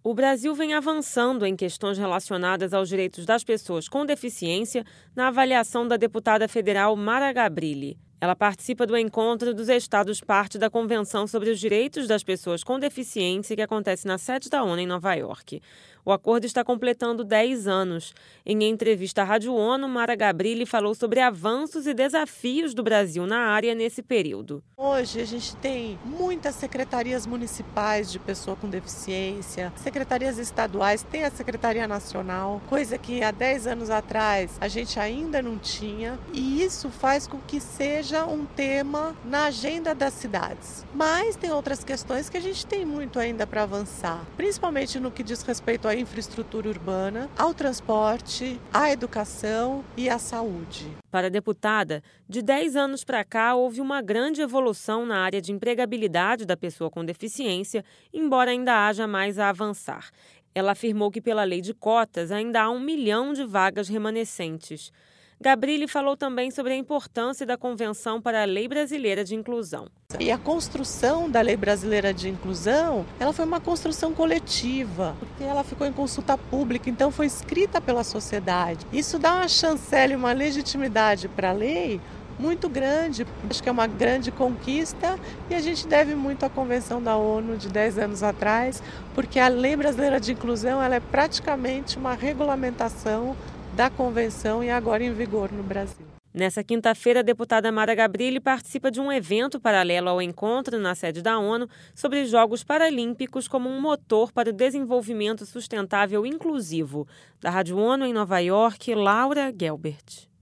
O Brasil vem avançando em questões relacionadas aos direitos das pessoas com deficiência na avaliação da deputada federal Mara Gabrilli. Ela participa do encontro dos estados parte da Convenção sobre os Direitos das Pessoas com Deficiência que acontece na sede da ONU em Nova York. O acordo está completando 10 anos. Em entrevista à Rádio ONU, Mara Gabrilli falou sobre avanços e desafios do Brasil na área nesse período. Hoje a gente tem muitas secretarias municipais de pessoa com deficiência, secretarias estaduais, tem a Secretaria Nacional, coisa que há 10 anos atrás a gente ainda não tinha, e isso faz com que seja um tema na agenda das cidades. Mas tem outras questões que a gente tem muito ainda para avançar, principalmente no que diz respeito à infraestrutura urbana, ao transporte, à educação e à saúde. Para a deputada, de 10 anos para cá houve uma grande evolução na área de empregabilidade da pessoa com deficiência, embora ainda haja mais a avançar. Ela afirmou que pela lei de cotas ainda há 1 milhão de vagas remanescentes. Gabrilli falou também sobre a importância da Convenção para a Lei Brasileira de Inclusão. E a construção da Lei Brasileira de Inclusão, ela foi uma construção coletiva, porque ela ficou em consulta pública, então foi escrita pela sociedade. Isso dá uma chancela e uma legitimidade para a lei muito grande. Acho que é uma grande conquista e a gente deve muito à Convenção da ONU de 10 anos atrás, porque a Lei Brasileira de Inclusão ela é praticamente uma regulamentação da Convenção e agora em vigor no Brasil. Nessa quinta-feira, a deputada Mara Gabrilli participa de um evento paralelo ao encontro na sede da ONU sobre Jogos Paralímpicos como um motor para o desenvolvimento sustentável inclusivo. Da Rádio ONU em Nova York, Laura Gelbert.